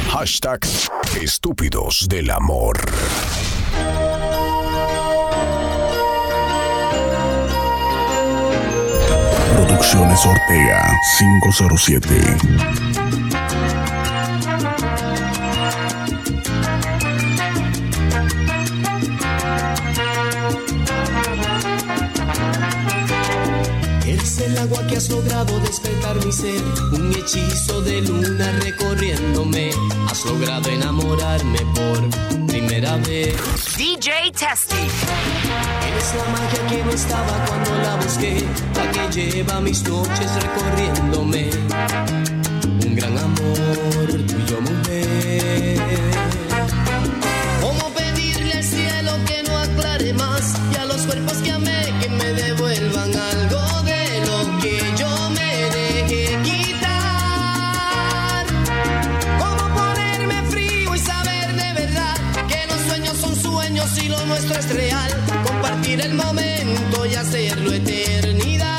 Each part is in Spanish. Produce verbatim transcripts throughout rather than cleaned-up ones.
Hashtag Estúpidos del Amor. Producciones Ortega cinco cero siete. Eres el agua que has logrado despertar mi ser, un hechizo de luna recorriéndome. Has logrado enamorarme por primera vez. D J Testy. Eres la magia que no estaba cuando la busqué, la que lleva mis noches recorriéndome. Un gran amor, tuyo mujer. ¿Cómo pedirle al cielo que no aclare más? Y a los cuerpos que amé que me devuelvan algo de lo que yo me dejé quitar. ¿Cómo ponerme frío y saber de verdad que los sueños son sueños y lo nuestro es real? Compartir el momento y hacerlo eternidad.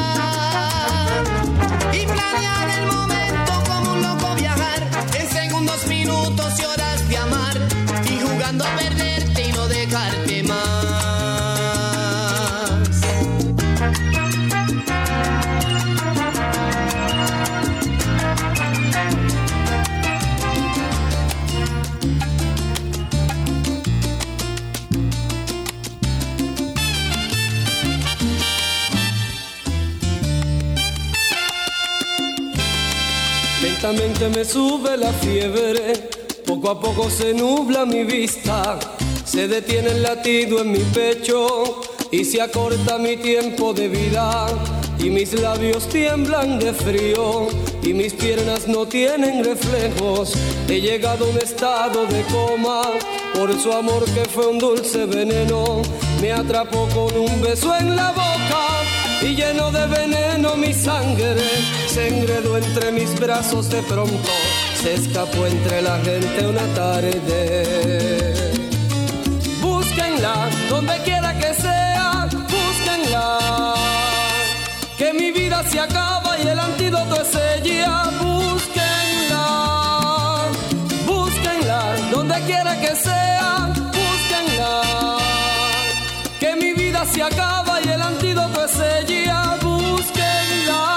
Y planear el momento como un loco viajar en segundos, minutos y horas de amar. Y jugando a perderte y no dejarte más. Lentamente me sube la fiebre, poco a poco se nubla mi vista, se detiene el latido en mi pecho y se acorta mi tiempo de vida. Y mis labios tiemblan de frío y mis piernas no tienen reflejos. He llegado a un estado de coma por su amor que fue un dulce veneno. Me atrapó con un beso en la boca y lleno de veneno mi sangre se enredó entre mis brazos. De pronto se escapó entre la gente una tarde. Búsquenla donde quiera que sea, búsquenla, que mi vida se acaba y el antídoto es ella. Búsquenla, búsquenla donde quiera que sea, búsquenla, que mi vida se acaba y el antídoto es ella. Búsquenla.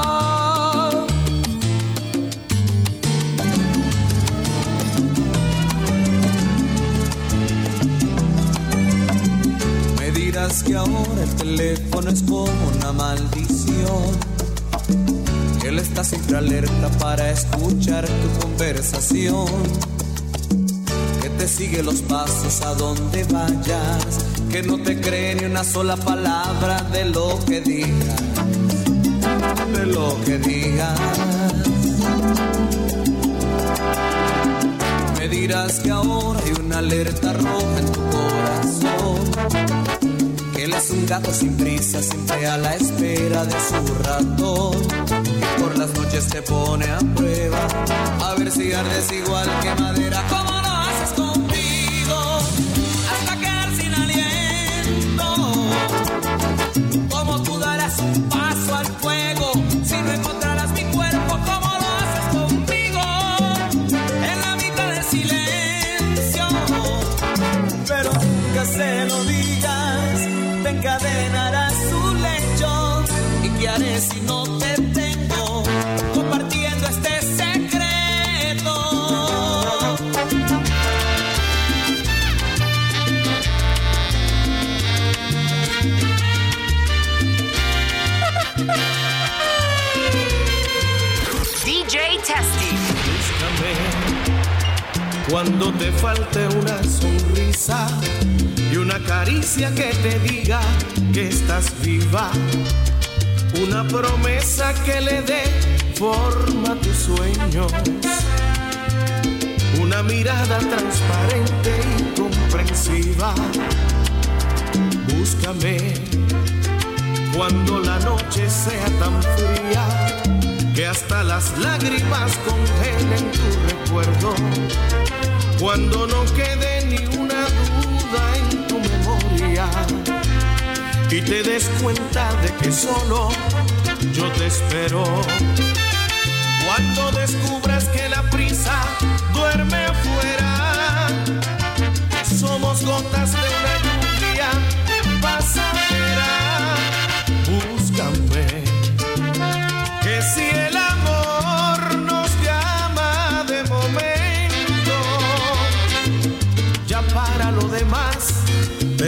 Me dirás que ahora el teléfono es como una maldición, que él está siempre alerta para escuchar tu conversación, que te sigue los pasos a donde vayas, que no te cree ni una sola palabra de lo que digas, de lo que digas. Me dirás que ahora hay una alerta roja en tu corazón, que él es un gato sin prisa, siempre a la espera de su ratón, que por las noches te pone a prueba, a ver si ardes igual que madera. ¿Cómo lo haces contigo? Hasta quedar sin aliento. ¿Cómo tú darás un paso al fuego si no encontrarás mi cuerpo? ¿Cómo lo haces conmigo? En la mitad del silencio. Pero nunca se lo digas, te encadenarás su lecho. ¿Y qué haré si no te tengo compartiendo este secreto? D J Testy. Búscame cuando te falte una sonrisa y una caricia que te diga que estás viva, una promesa que le dé forma a tus sueños, una mirada transparente y comprensiva. Búscame cuando la noche sea tan fría que hasta las lágrimas congelen tu recuerdo, cuando no quede ni una duda en tu memoria y te des cuenta de que solo yo te espero. Cuando descubras que la prisa duele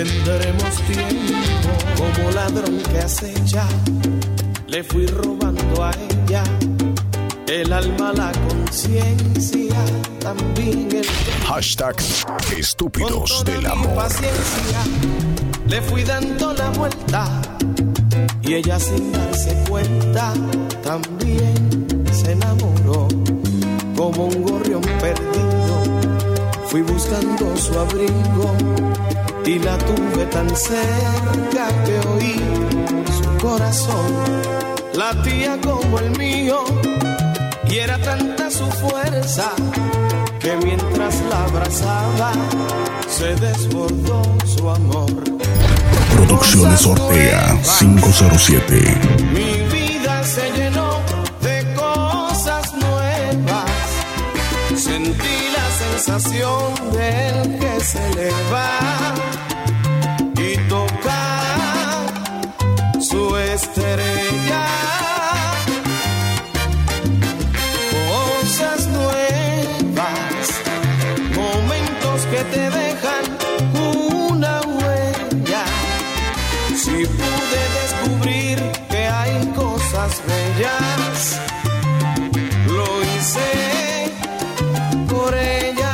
tendremos tiempo. Como ladrón que acecha, le fui robando a ella el alma, la conciencia, también el... Hashtag estúpidos del amor. Paciencia, le fui dando la vuelta y ella sin darse cuenta también se enamoró. Como un gorrión perdido fui buscando su abrigo y la tuve tan cerca que oí su corazón latía como el mío. Y era tanta su fuerza que mientras la abrazaba se desbordó su amor. Producciones Ortega cinco cero siete. Mi vida se llenó de cosas nuevas. Sentí la sensación del que se eleva y toca su estrella. Que te dejan una huella. Si pude descubrir que hay cosas bellas, lo hice por ella.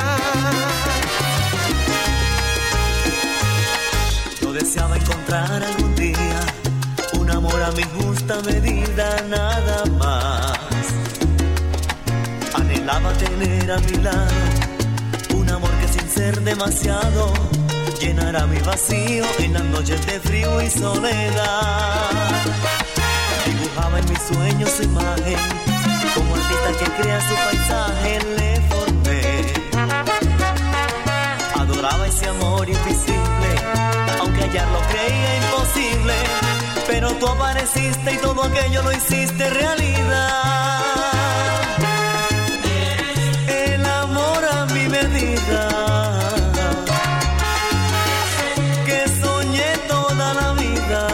Yo deseaba encontrar algún día un amor a mi justa medida, nada más. Anhelaba tener a mi lado un amor que sin ser demasiado llenará mi vacío en las noches de frío y soledad. Dibujaba en mis sueños su imagen, como artista que crea su paisaje le formé. Adoraba ese amor invisible, aunque hallarlo creía imposible. Pero tú apareciste y todo aquello lo hiciste realidad. Que soñé toda la vida,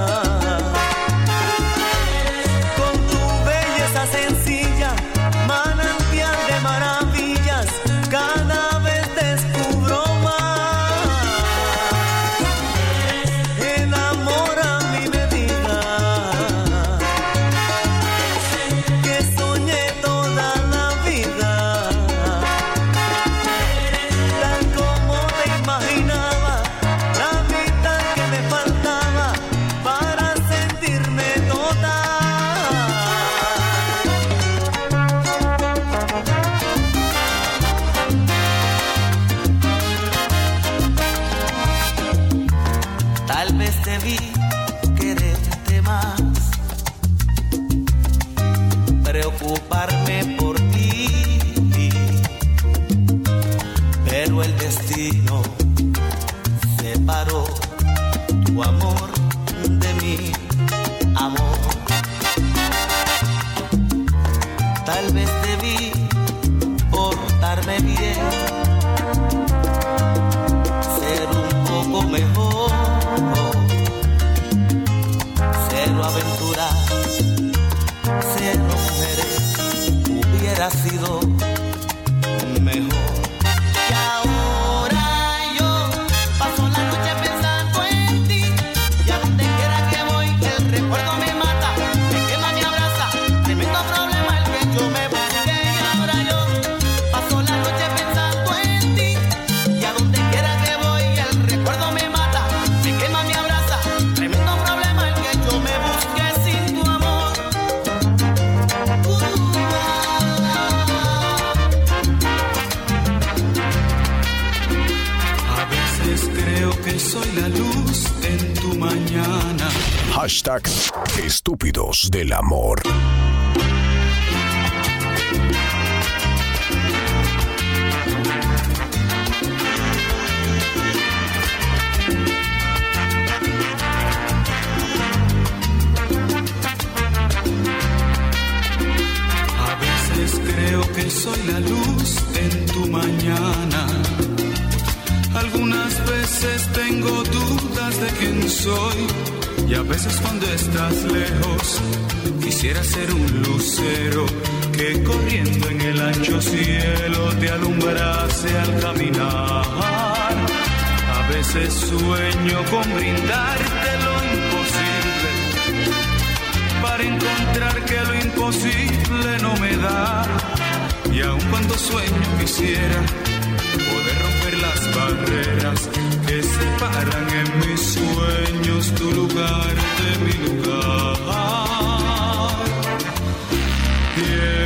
con tu belleza sencilla, manantial de maravillas, cada vez descubro más. El amor a mi medida, que soñé toda la vida. Debí quererte más, preocuparme por ti, pero el destino separó tu amor de mi amor. Tal vez debí portarme bien, ser un poco mejor. Cero aventuras, cero mujeres, hubiera sido mejor. Y ahora yo paso la noche pensando en ti, y a donde quiera que voy el recuerdo me mata, me quema, me abraza, tremendo problema el que yo me busqué. Y ahora yo paso la noche pensando en ti, y a donde quiera que voy el recuerdo me mata, me quema, me abraza, tremendo problema el que yo me busqué sin tu amor. Uh, a veces creo que soy la luz en tu mañana. Hashtag estúpidos del amor. Creo que soy la luz en tu mañana. Algunas veces tengo dudas de quién soy, y a veces cuando estás lejos quisiera ser un lucero que corriendo en el ancho cielo te alumbrase al caminar. A veces veces sueño con brindarte lo imposible, para encontrar que lo imposible no me da. Y aun cuando sueño quisiera poder romper las barreras que separan en mis sueños tu lugar de mi lugar. Y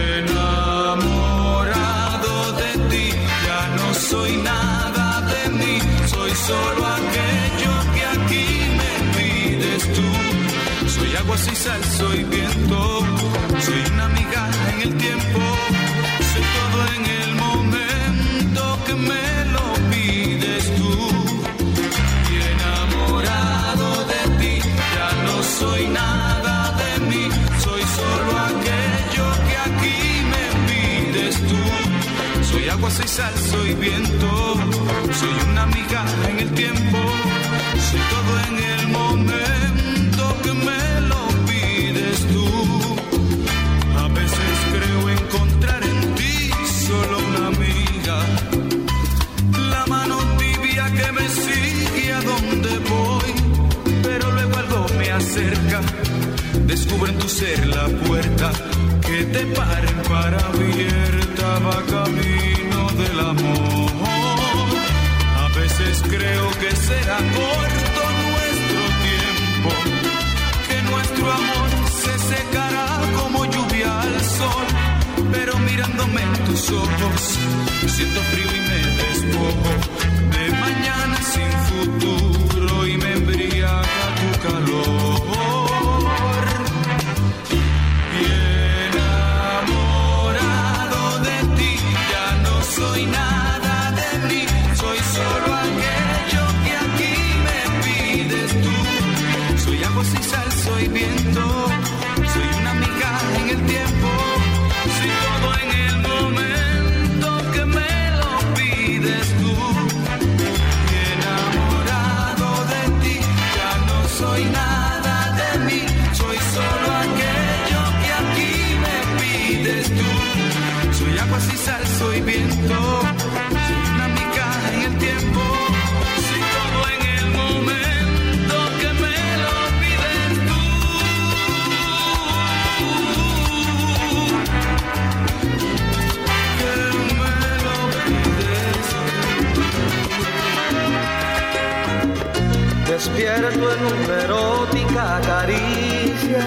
enamorado de ti, ya no soy nada de mí, soy solo aquello que aquí me pides tú. Soy agua, soy sal, soy viento, soy una migaja en el tiempo, soy todo en el momento que me lo pides tú. Y enamorado de ti, ya no soy nada de mí, soy solo aquello que aquí me pides tú. Soy agua, soy sal, soy viento, soy una migaja en el tiempo, soy todo en el momento que me lo pides tú. A veces creo encontrar en ti solo una amiga, la mano tibia que me sigue a donde voy, pero luego algo me acerca, descubro en tu ser la puerta que te paren para abierta, va camino del amor. A veces creo que será corto nuestro tiempo, que nuestro amor se secará como lluvia al sol, pero mirándome en tus ojos siento frío y me despojo de mañana sin futuro y me embriaga tu calor. Y enamorado de ti, ya no soy nada de mí, soy solo aquello que aquí me pides tú. Soy agua, soy sal, soy viento, soy una migaja en el tiempo, soy todo en el momento que me lo pides tú. Y enamorado de ti, ya no soy nada de mí, soy solo aquello que aquí me pides tú. Soy agua, soy sal, soy viento, soy una migaja en el tiempo, soy todo en el momento que me lo pides tú. Que me lo pides tú. Despierto en una erótica caricia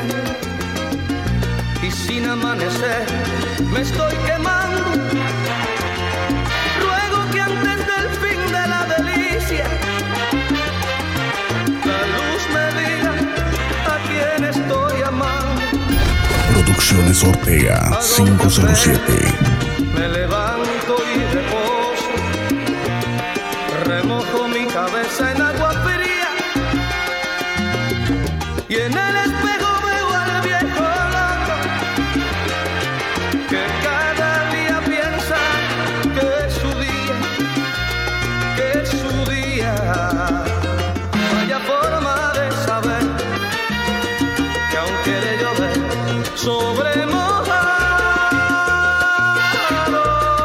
y sin amanecer me estoy quemando. Ruego que antes del fin de la delicia la luz me diga a quién estoy amando. Producciones Ortega cinco cero siete. Me levanto y reposo, remojo mi cabeza en agua fría y en el espejo veo al viejo loco que cada día piensa que es su día, que es su día. Vaya forma de saber que aún quiere llover sobre mojado.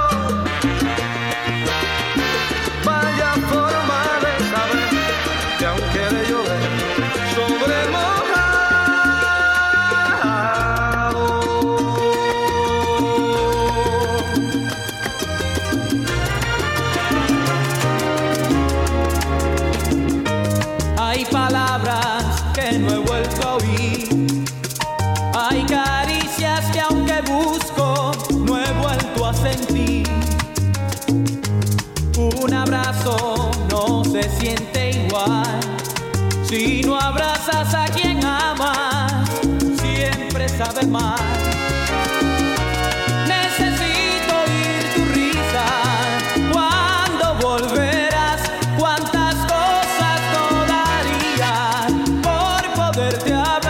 Vaya forma de saber que aún quiere llover sobre mojado. Hay palabras que no he vuelto a oír, hay caricias que aunque busco no he vuelto a sentir. Un abrazo no se siente igual si no abrazas a quien amas, siempre sabe mal. Necesito oír tu risa, cuando volverás, cuántas cosas no daría por poderte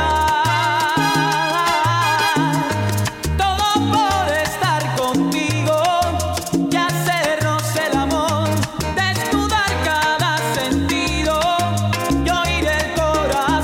hablar. Todo por estar contigo y hacernos el amor, desnudar cada sentido y oír el corazón.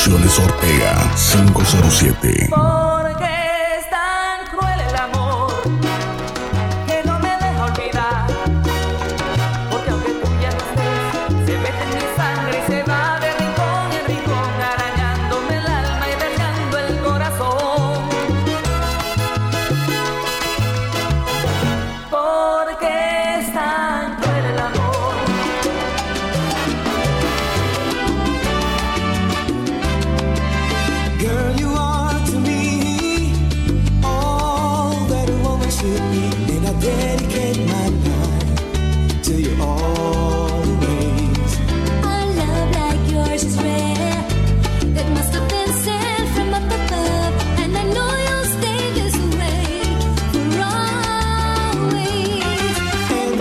Producciones Ortega cinco cero siete. Porque es tan cruel el amor que no me deja olvidar. Porque aunque tú ya no estés, se mete en mi sangre y se va de rincón en rincón, arañándome el alma y dejando el corazón. Porque es tan cruel el amor. Girl, you are to me all that a woman should be, and I dedicate my life to you always. A love like yours is rare. It must have been sent from up above, and I know you'll stay this way for always. And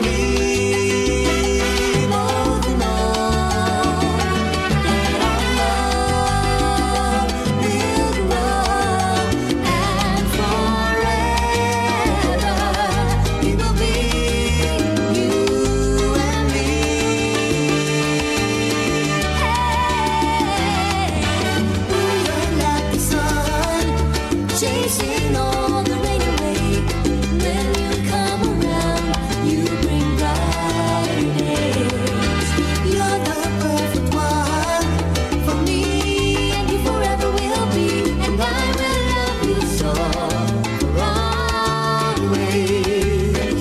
we both know That our love will grow, and forever we will be you and me. we're like the sun, Chasing all the rain away. When you come around, you bring bright days. you're the perfect one for me, And you forever will be, and I will love you so for always.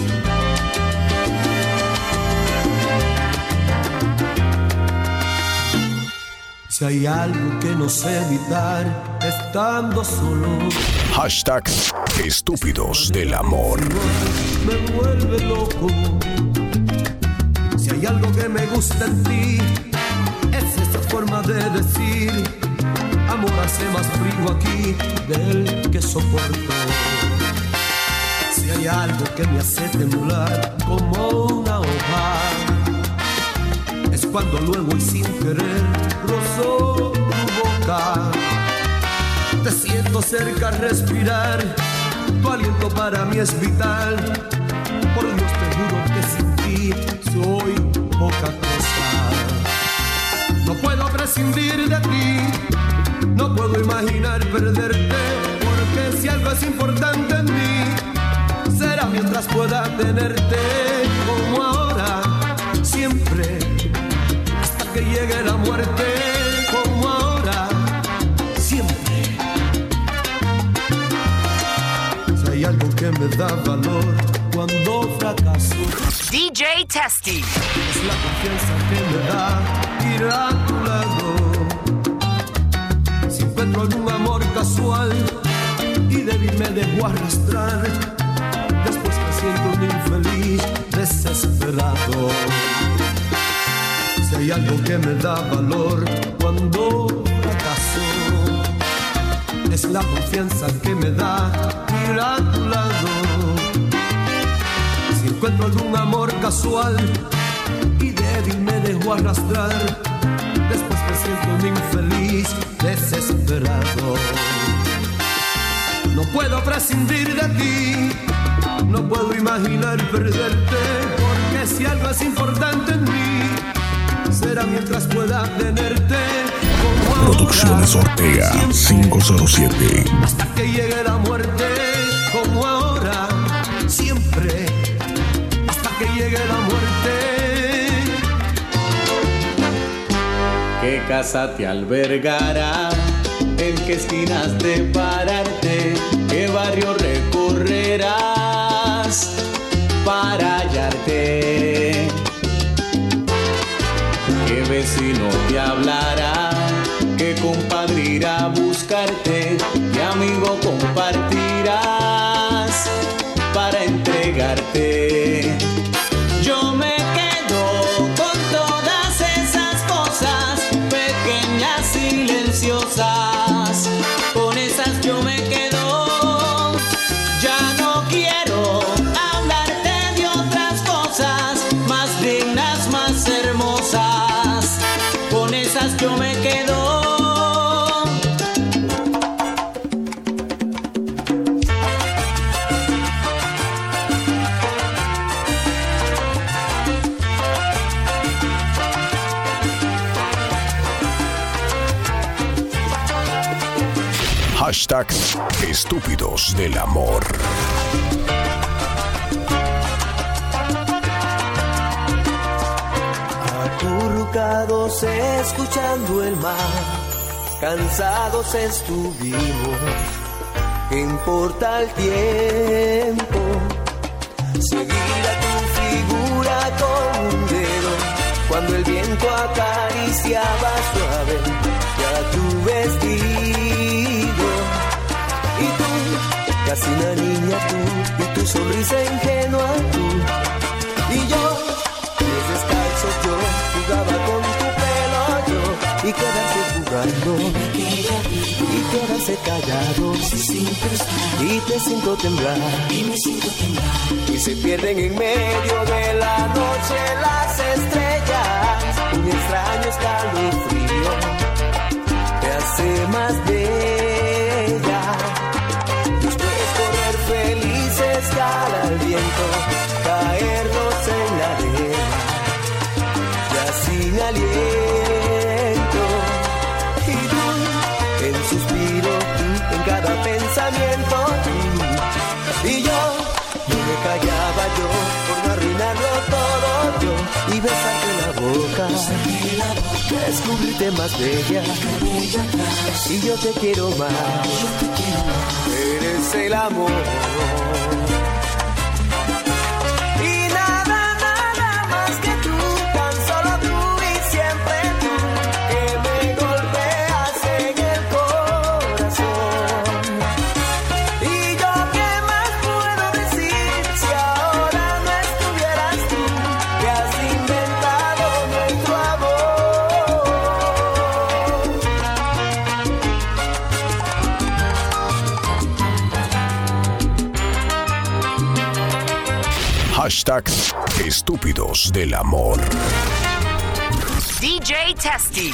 Si hay algo que no sé evitar estando solo, Hashtag Estúpidos del Amor. me vuelve loco. Si hay algo que me gusta en ti, es esa forma de decir: amor, hace más frío aquí del que soporto. Si hay algo que me hace temblar como una hoja, es cuando luego y sin querer rozo tu boca. Te siento cerca, respirar, tu aliento para mí es vital. Por Dios te juro que sin ti soy poca cosa. No puedo prescindir de ti, no puedo imaginar perderte, porque si algo es importante en mí, será mientras pueda tenerte, como ahora, siempre, hasta que llegue la muerte, como ahora, siempre. Si hay algo que me da valor cuando fracaso, D J Testy. es la confianza que me da ir a tu lado. Si encuentro algún amor casual y débil me dejo arrastrar, después me siento un infeliz desesperado. Si hay algo que me da valor cuando fracaso, es la confianza que me da ir a tu lado. Si encuentro algún amor casual y débil me dejo arrastrar, después me siento un infeliz desesperado. No puedo prescindir de ti, no puedo imaginar perderte, porque si algo es importante en mí, será mientras pueda tenerte, como ahora, Producciones Ortega siempre, cinco cero siete. hasta que llegue la muerte, como ahora, siempre, hasta que llegue la muerte. ¿Qué casa te albergará? ¿En qué esquinas de pararte? ¿Qué barrio recorrerás para hallarte? ¿Qué vecino te hablará? ¿Qué compadre irá a buscarte? ¿Qué amigo compartirás para entregarte? Yo me quedo con todas esas cosas pequeñas, silenciosas. Con esas yo me quedo. Ya no quiero hablarte de otras cosas más dignas, más hermosas. Con esas yo me quedo. Hashtag Estúpidos del Amor. Acurrucados escuchando el mar, cansados estuvimos. ¿Qué importa el tiempo? Seguir a tu figura con un dedo, cuando el viento acariciaba suave ya tu vestido. Y tú, casi una niña tú, y tu sonrisa ingenua tú. Y yo, pies descalzos yo, jugaba con tu pelo yo, y quedarse jugando, y quedarse callado, y te siento temblar, y se pierden en medio de la noche las estrellas, un extraño escalofrío te hace más bella. Después correr felices cara al viento, caernos en la arena, ya sin aliento. Y tú, en suspiro, tú, en cada pensamiento, tú. Y yo, no me callaba yo, por no arruinarlo todo yo, y besarte la boca, descubrirte más bella, y yo te quiero más, eres el amor. Y nada, nada más que tú, tan solo tú y siempre tú, que me golpeas en el corazón. Y yo qué más puedo decir si ahora no estuvieras tú, que has inventado nuestro amor. Hashtag Estúpidos del Amor. D J Testy.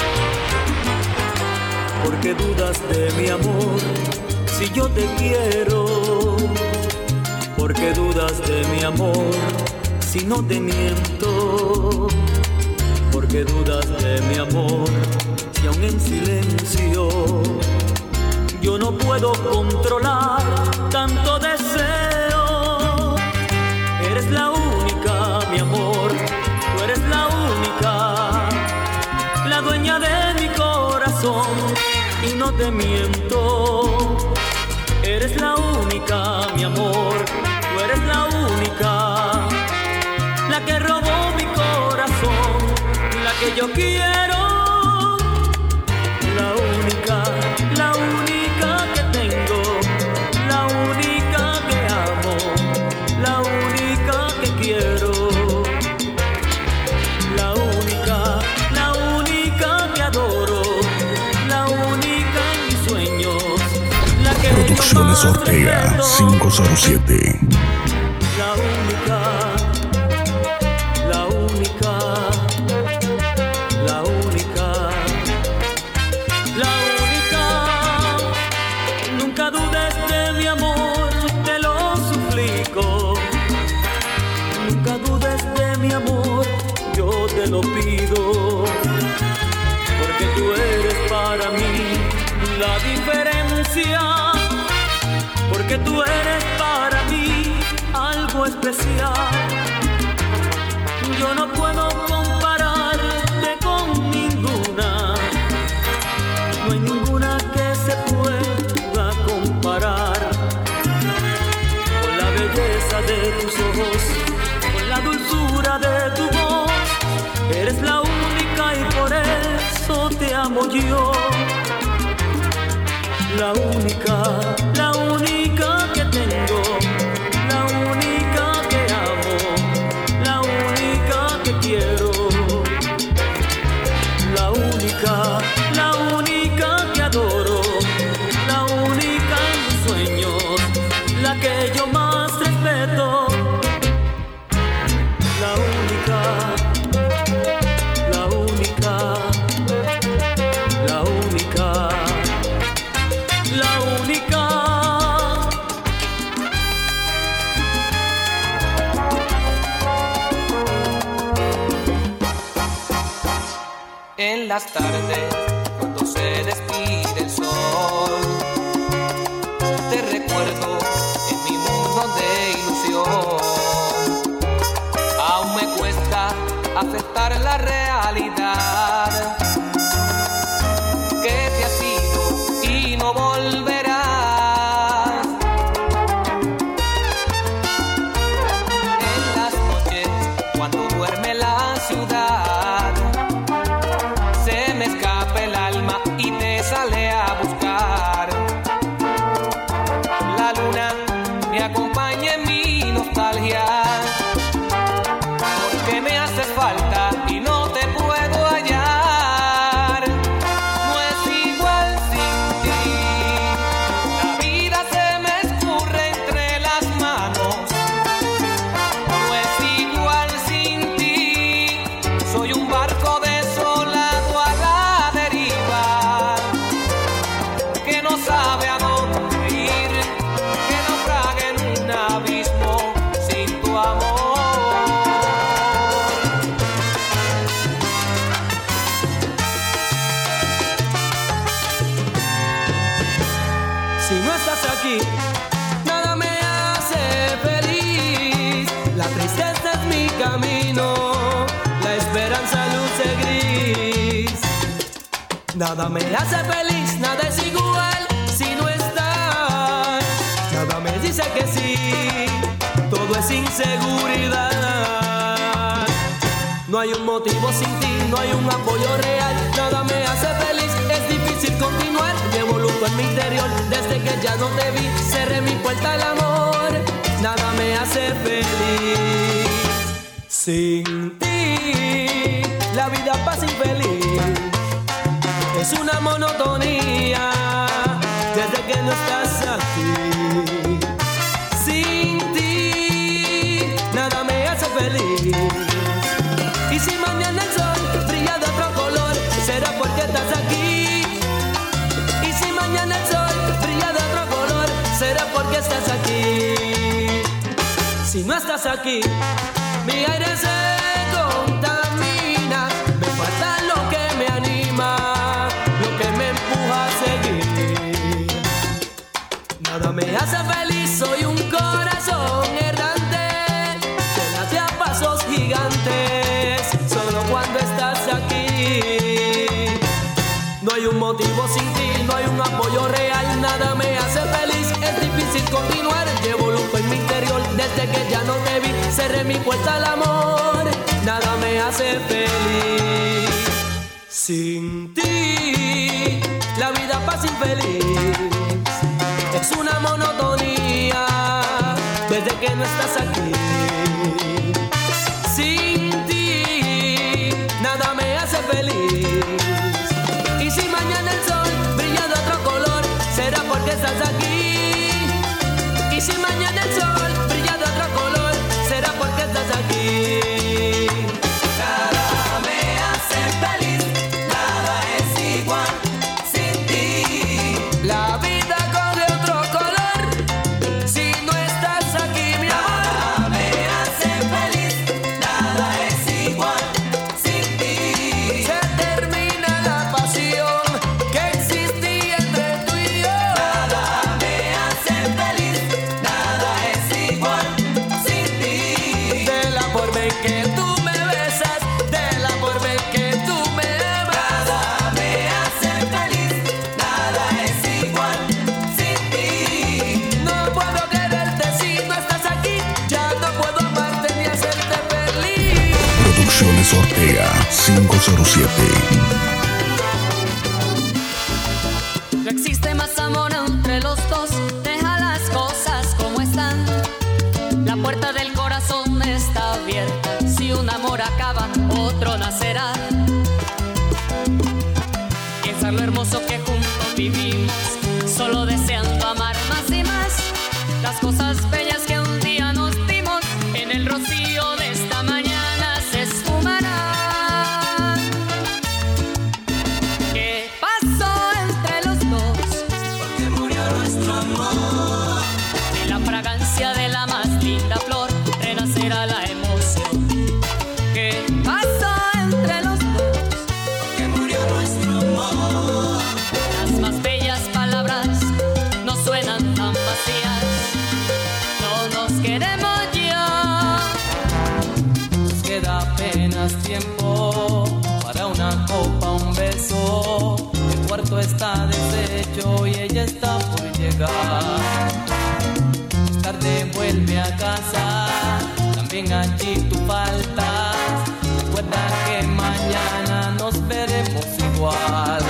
¿Por qué dudas de mi amor si yo te quiero? ¿Por qué dudas de mi amor si no te miento? ¿Por qué dudas de mi amor si aún en silencio yo no puedo controlar tanto deseo? Eres la única, mi amor, tú eres la única, la dueña de mi corazón, y no te miento. Eres la única, mi amor, tú eres la única, la que robó mi corazón, la que yo quiero, la única, la única que tengo, la única que amo, la única que quiero, la única, la única que adoro, la única en mis sueños, la que Producciones yo más Ortega respeto. cinco cero siete. La única, la única, la única, la única. Nunca dudes de mi amor, te lo suplico. Nunca dudes de mi amor, yo te lo pido. Porque tú eres para mí la diferencia. Porque tú eres para mí algo especial. Yo no puedo compararte con ninguna. No hay ninguna que se pueda comparar con la belleza de tus ojos, con la dulzura de tu voz. Eres la única y por eso te amo yo. La única, la única que tengo, la única que amo, la única que quiero, la única, la única que adoro, la única en mis sueños, la que yo más respeto, la única, la única, la única. La única. En las tardes, cuando se despide el sol, aceptar la realidad que te has ido y no volverás. En las noches cuando duerme la ciudad se me escapa el alma y te sale a buscar. La luna me acompaña en mi nostalgia, porque me hace falta y no te puedo hallar. No es igual sin ti, la vida se me escurre entre las manos. No es igual sin ti, soy un barco desolado a la deriva, que no sabe a dónde ir, que naufraga en un abismo sin tu amor. Si no estás aquí, nada me hace feliz. La tristeza es mi camino, la esperanza luce gris. Nada me hace feliz, nada es igual si no estás. Nada me dice que sí, todo es inseguridad. No hay un motivo sin ti, no hay un apoyo real. Nada me hace feliz, es difícil continuar. Llevo luto en mi interior, desde que ya no te vi, cerré mi puerta al amor. Nada me hace feliz sin ti, la vida pasa infeliz. Es una monotonía desde que no estás aquí. Sin ti, nada me hace feliz. Y si mañana el sol brilla de otro color, será porque estás aquí. Y si mañana el sol brilla de otro color, será porque estás aquí. Si no estás aquí, mi aire se contamina. Me falta lo que me anima, lo que me empuja a seguir. Nada me hace feliz, soy un corazón errante que late a pasos gigantes solo cuando estás aquí. No hay un motivo sin ti, no hay un apoyo real. Nada me hace feliz, es difícil continuar. Llevo luto en mi interior, desde que ya no te vi, cerré mi puerta al amor. Nada me hace feliz sin ti, la vida pasa infeliz. Es una monotonía desde que no estás aquí. Sin ti, nada me hace feliz. Y si mañana el sol brilla de otro color, será porque estás aquí. Y si mañana el sol brilla de otro color, será porque estás aquí. Nada me hace feliz, nada es igual sin ti. La vida coge otro color si no estás aquí, mi amor. Nada me hace feliz, nada es igual sin ti. Se termina la pasión que existía entre tú y yo. Nada me hace feliz, nada es igual sin ti. De la forma en que tú me besas, de la forma en que tú me amas. Nada me hace feliz, nada es igual sin ti. No puedo quererte si no estás aquí. Ya no puedo amarte ni hacerte feliz. Producciones Ortega cinco cero siete. No existe más amor entre los dos, deja las cosas como están. La puerta del corazón está abierta, si un amor acaba, otro nacerá. Piensa lo hermoso que juntos vivimos, solo deseando amar más y más. Las cosas bellas que un día nos dimos, en el rocío de esta mañana se esfumarán. ¿Qué pasó entre los dos? Porque murió nuestro amor. De la fragancia de la más linda flor renacerá la emoción. ¿Qué pasó entre los dos? Porque murió nuestro amor. Las más bellas palabras queda apenas tiempo para una copa, un beso. El cuarto está deshecho y ella está por llegar. Más tarde vuelve a casa, también allí tú faltas. Recuerda que mañana nos veremos igual.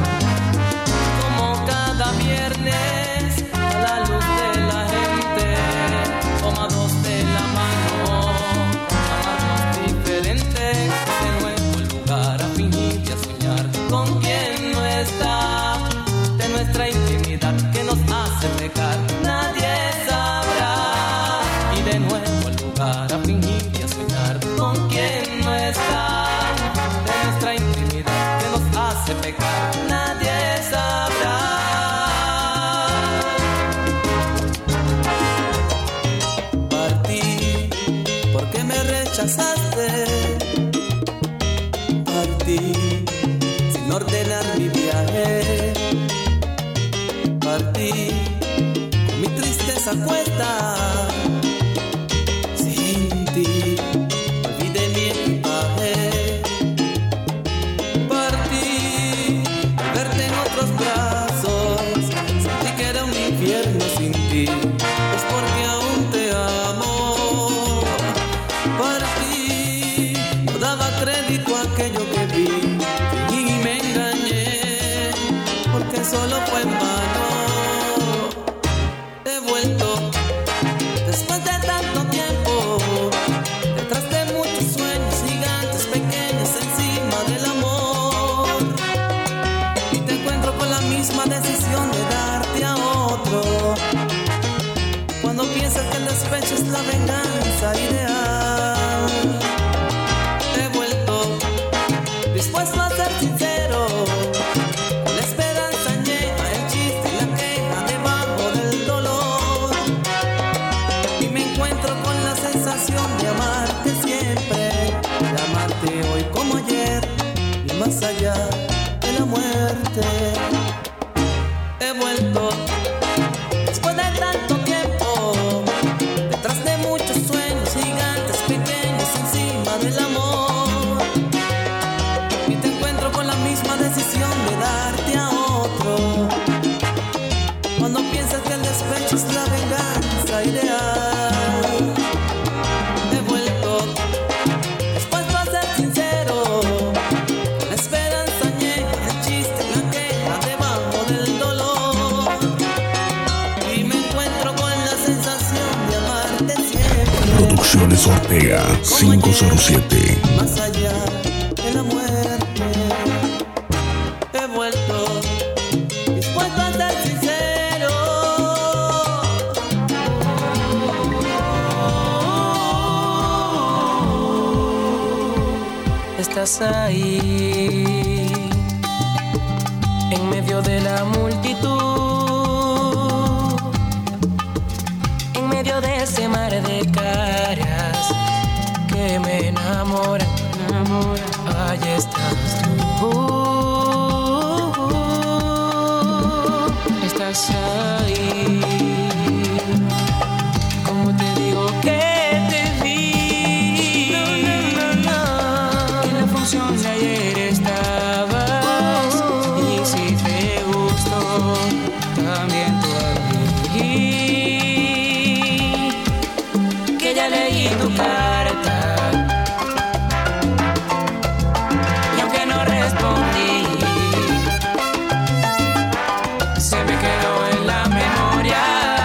Como cada viernes, a la luz de la gente, tomados de la mano, amarnos diferentes, de nuevo el lugar a fingir y a soñar con quien no está, de nuestra intimidad que nos hace pecar, nadie sabrá. Y de nuevo el lugar a fingir y a soñar con quien no está, de nuestra intimidad que nos hace pecar, nadie sabrá. Partí porque me rechazaste, partí sin ordenar mi viaje, partí con mi tristeza cuesta. Sin ti olvidé mi equipaje, partí al verte en otros brazos, sentí que era un infierno sin ti, es porque aún te amo. Partí, no daba crédito a aquello que vi y me engañé, porque solo fue en vano. He vuelto después de tanto tiempo, detrás de muchos sueños gigantes pequeños encima del amor, y te encuentro con la misma decisión de darte a otro. Cuando piensas que el despecho es la venganza ideal, he vuelto dispuesto a ser sincero, con la esperanza llena, el chiste y la queja debajo del dolor, y me encuentro con la sensación de amarte siempre, de amarte hoy como ayer y más allá de la muerte. He vuelto después de tanto tiempo, detrás de muchos sueños gigantes pequeños encima del amor, y te encuentro con la misma decisión de darte a otro. Cuando piensas que el despecho es la venganza ideal, he vuelto dispuesto a ser sincero, con la esperanza añeja, el chiste y la queja debajo del dolor, y me encuentro con la sensación de amarte siempre, Producciones Ortega cinco cero siete. más allá de la muerte. He vuelto dispuesto a ser sincero. Estás ahí, en medio de la multitud, en medio de ese mar de caras que me enamoran, enamoran. Ahí estás tú, estás ahí, como te digo que te vi, no, no, no, no. En la función de ayer estabas, y si te gustó también tú a mí, que ya leí tu carta, y aunque no respondí, se me quedó en la memoria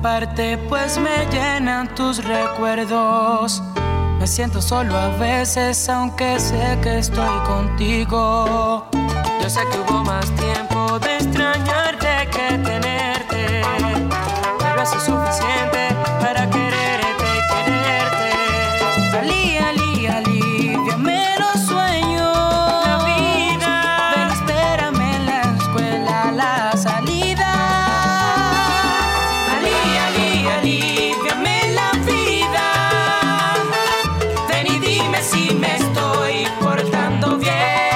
parte, pues me llenan tus recuerdos. Me siento solo a veces, aunque sé que estoy contigo. Yo sé que hubo más tiempo de extrañarte que tenerte, pero eso es suficiente para quererte y quererte. Ali, Ali, aliviame los sueños, la vida. Ven, espérame en la escuela, la salida. Ali, Ali, aliviame la vida. Ven y dime si me estoy portando bien.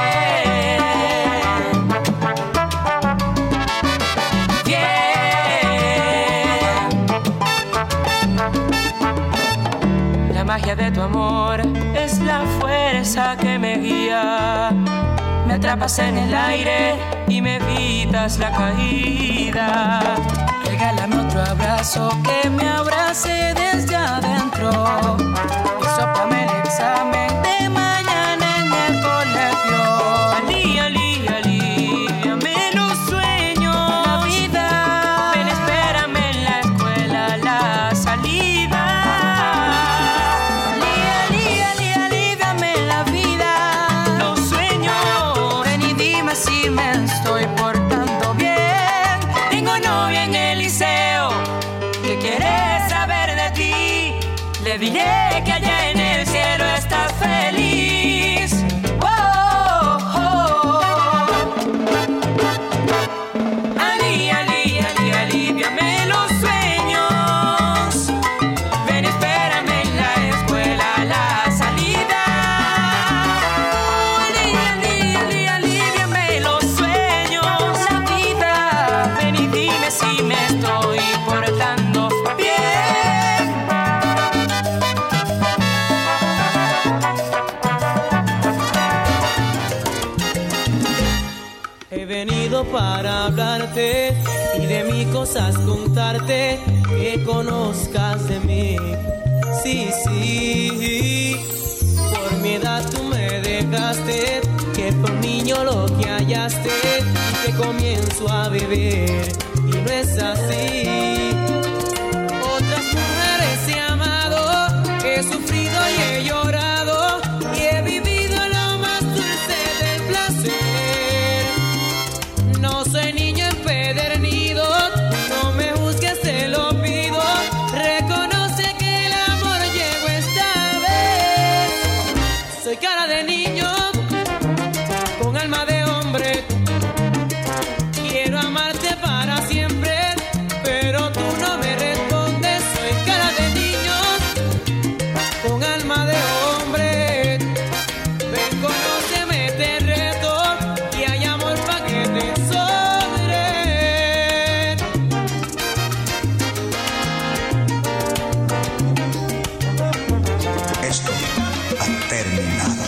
La magia de tu amor es la fuerza que me guía. Me atrapas en el aire y me evitas la caída. Regálame otro abrazo que me abrace desde adentro. Y sóplame el examen de mañana en el colegio. Ali, Ali, aliviame los sueños, la vida. Ven, espérame en la escuela, la salida. Ali, Ali, Ali, aliviame la vida, los sueños. Ven y dime si me estoy portando bien. Tengo novia en el liceo que quiere saber de ti. Le diré que allá en el cielo estás feliz. Oh, oh, oh. Ali, Ali, Ali, aliviame los sueños. Ven, espérame en la escuela, la salida. Ali, Ali, Ali, aliviame los sueños, la vida. Ven y dime si me estoy portando bien. He venido para hablarte y de mis cosas contarte, que conozcas de mí. Sí, sí, por mi edad tú me dejaste, que fue un niño lo que hallaste y que comienzo a vivir. Y no es así. Otras mujeres he amado, he sufrido y he llorado y he vivido lo más dulce del placer. No soy niño empedernido, no me juzgues, te lo pido. Reconoce que el amor llegó esta vez. Soy cara de niño, con alma de hombre. Quiero amarte para siempre, pero tú no me respondes. Soy cara de niño, con alma de hombre. Ven, conóceme, te reto, y hay amor pa' que te sobre. Esto ha terminado.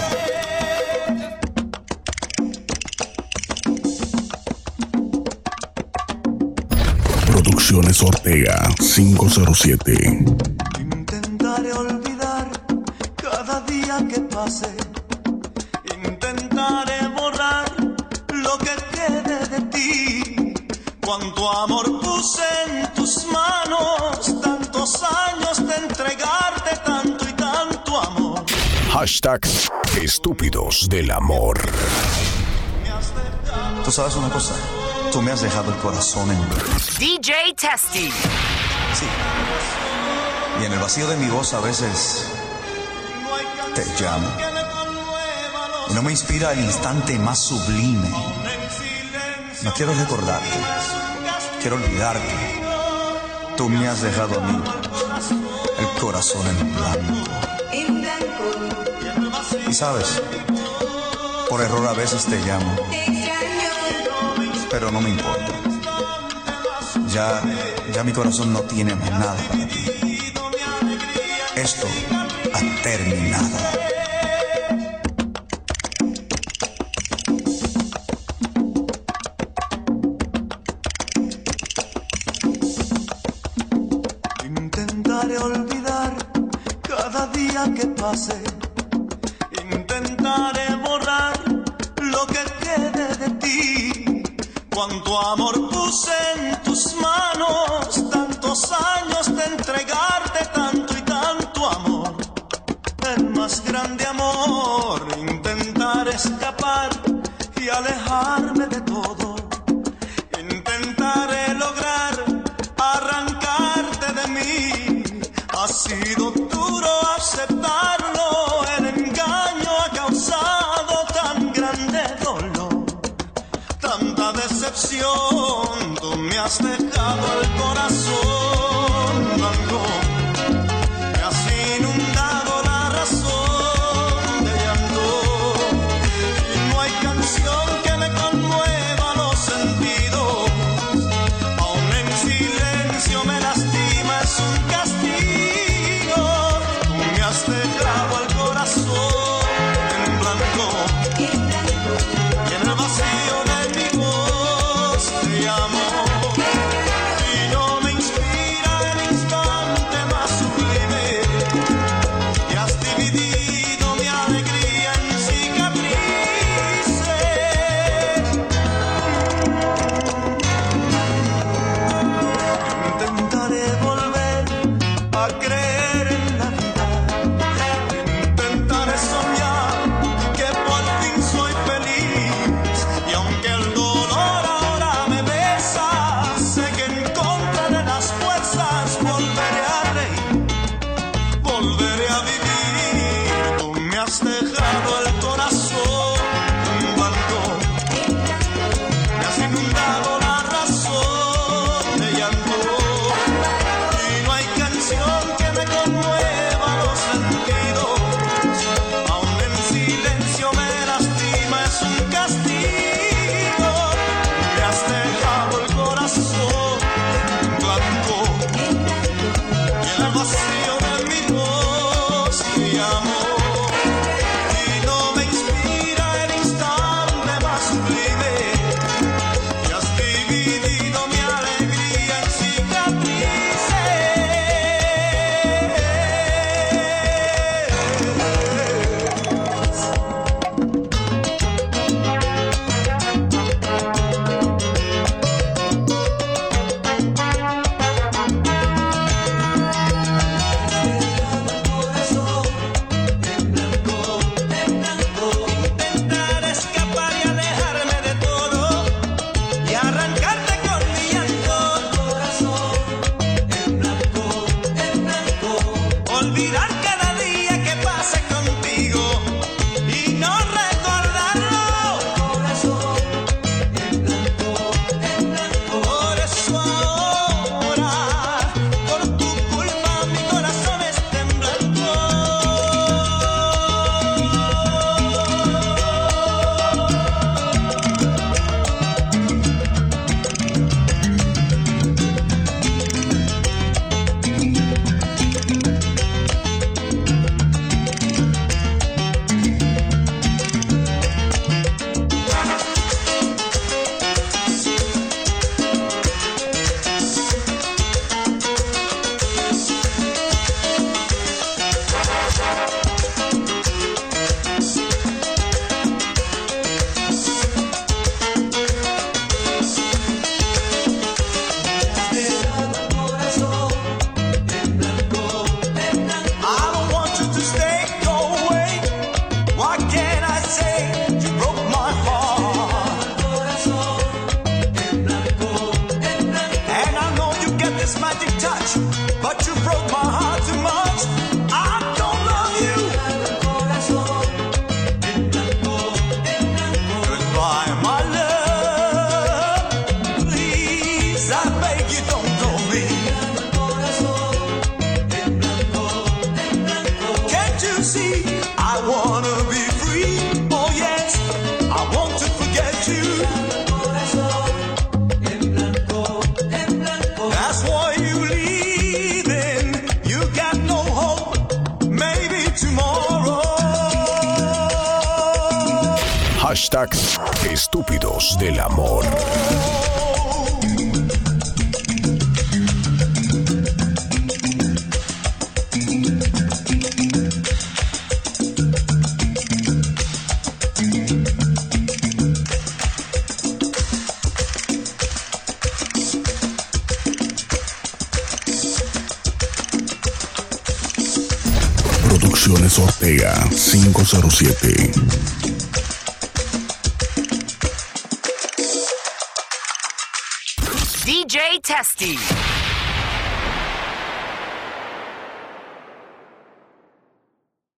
Producciones Ortega quinientos siete. Intentaré olvidar cada día que pase. Intentaré borrar lo que quede de ti. Cuánto amor puse en tus manos, tantos años de entregarte tanto y tanto amor. Hashtag Estúpidos del Amor. ¿Tú sabes una cosa? Tú me has dejado el corazón en... D J Testy. Sí. Y en el vacío de mi voz a veces te llamo. Y no me inspira el instante más sublime. No quiero recordarte. Quiero olvidarte. Tú me has dejado a mí el corazón en blanco. Y sabes, por error a veces te llamo. Pero no me importa. Ya, ya mi corazón no tiene más nada para ti. Esto ha terminado. Intentaré olvidar cada día que pase. Intentaré borrar lo que quede de ti. Cuánto amor puse en tus manos, tanto tantos años de entregarte tanto y tanto amor, el más grande amor, intentar escapar y alejarme de todo. Intentaré lograr arrancarte de mí. Ha sido duro aceptarlo, el engaño ha causado tan grande dolor, tanta decepción. Tú me has dejado el corazón blanco, me has inundado la razón de llanto, y no hay canción que me conmueva los sentidos, aún en silencio me lastima, es un castigo. Tú me has dejado el corazón en blanco, y en el vacío de mi voz te amo. Hashtag Estúpidos del Amor. Producciones Ortega cinco cero siete. D J Testy.